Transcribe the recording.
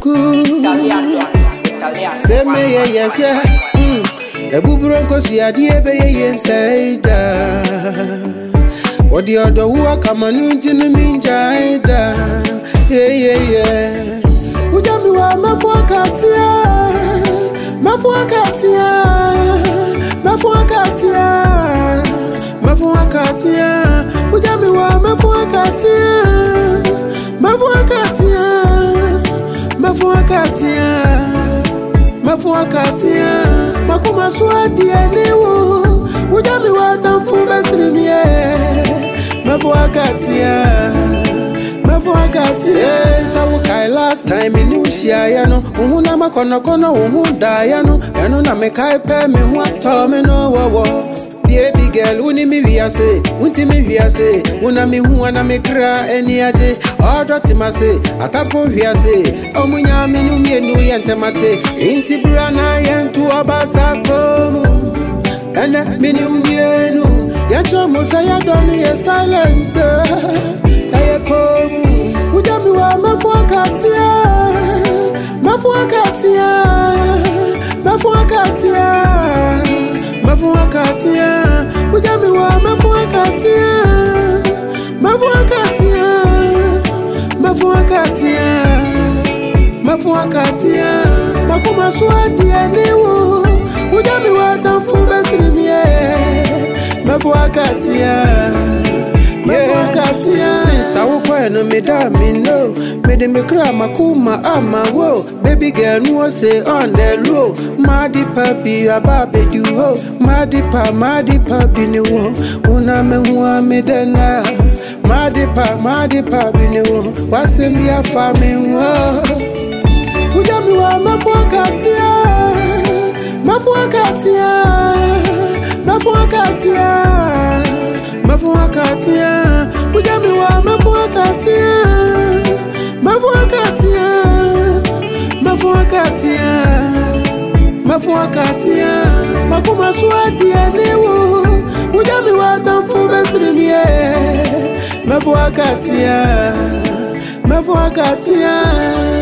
Say me yes yeah. Ebu bronco si adie be inside. What the other work I'm on to the minjaida. Yeah. Ujami wa mafuakatia. Ujami wa mafuakatia. Makuma swadi eniwo. Ujami wa tamfu besrimie. Mafuakatia. Sawu kai last time in Ushia yano. Umuna makono umunda yano. Yano na mekai pe me wato me no wo. Baby girl, uni mi viase, unti mi viase, una mi huwa na me kra eni aje. Odo ti mase, atapo viase, omunya mi nu mi enu yente mate. Inti brana yentu abasa fomu, ene mi ni umienu. Yancho musa ya doni ye silent, aye komu. Ujami wa mafuakatia. Ujami wa mafuakatia. Makuma swadi eniwo. Ujami wa tamfu besrimie. Mafuakatia. Since I woke when me da me know. Me de me cry makuma ama wo. Baby girl no say on the low. Madi papi ababe du ho. Madi papi ni wo. Una me huwa me dena. Madi papi ni wo. Wasembi afa me wo. Ujami wa mafuakatia. Ujami wa mafuakatia. Makuma swadi eniwo. Ujami wa tamfu besrimie. Mafuakatia.